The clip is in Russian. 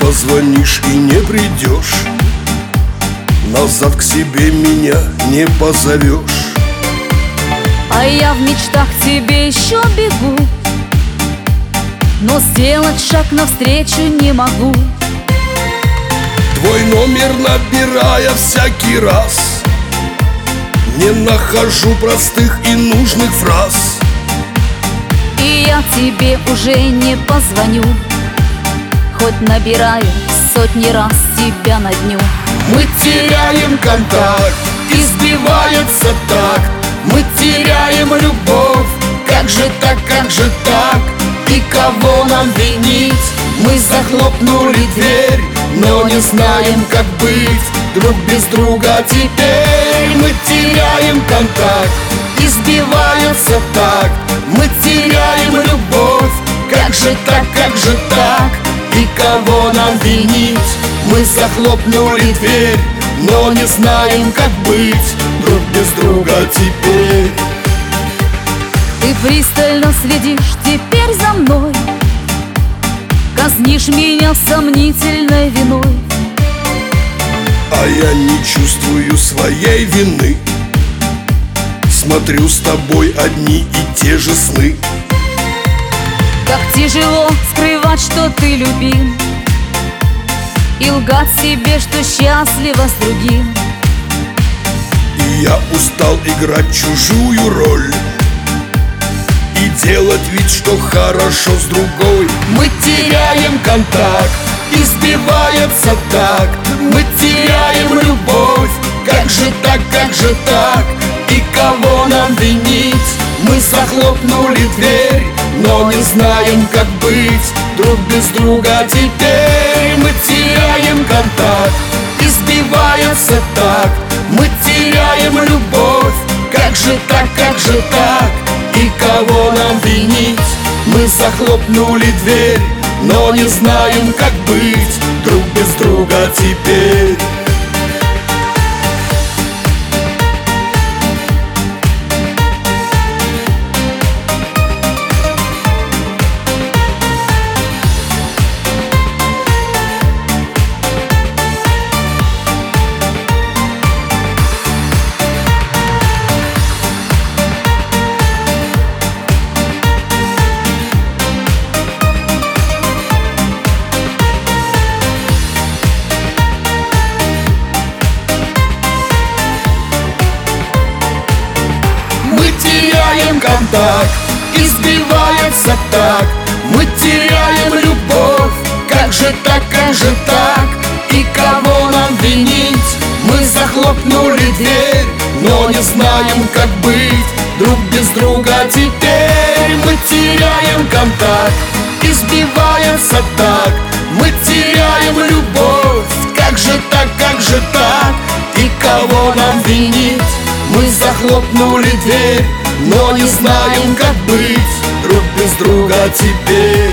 позвонишь и не придешь, назад к себе меня не позовешь. А я в мечтах к тебе еще бегу, но сделать шаг навстречу не могу. Твой номер набирая всякий раз, не нахожу простых и нужных фраз. И я тебе уже не позвоню, хоть набираю сотни раз тебя на дню. Мы теряем контакт, и сбивается такт. Мы теряем любовь, как же так, как же так? И кого нам винить? Мы захлопнули дверь, но не знаем, как быть друг без друга теперь. Мы теряем контакт, и сбивается такт. Мы теряем любовь, как же так, как же так? И кого нам винить? Мы захлопнули дверь, но не знаем, как быть друг без друга теперь. Ты пристально следишь теперь за мной, казнишь меня сомнительной виной. А я не чувствую своей вины, смотрю с тобой одни и те же сны. Как тяжело скрывать, что ты любим, и лгать себе, что счастлива с другим. И я устал играть чужую роль и делать вид, что хорошо с другой. Мы теряем контакт, и сбивается такт. Мы теряем любовь, как же так, как же так? И кого нам винить? Мы захлопнули дверь, но не знаем, как быть друг без друга теперь. Мы теряем контакт, и сбивается такт. Мы теряем любовь, как же так, как же так? И кого нам винить? Мы захлопнули дверь, но не знаем, как быть друг без друга теперь. Мы теряем контакт, и сбивается такт. Мы теряем любовь, как же так, как же так? И кого нам винить? Мы захлопнули дверь, но не знаем, как быть друг без друга теперь. Мы теряем контакт, и сбивается такт. Мы теряем любовь, как же так, как же так? И кого нам винить? Мы захлопнули дверь, но не знаем, как быть друг без друга теперь.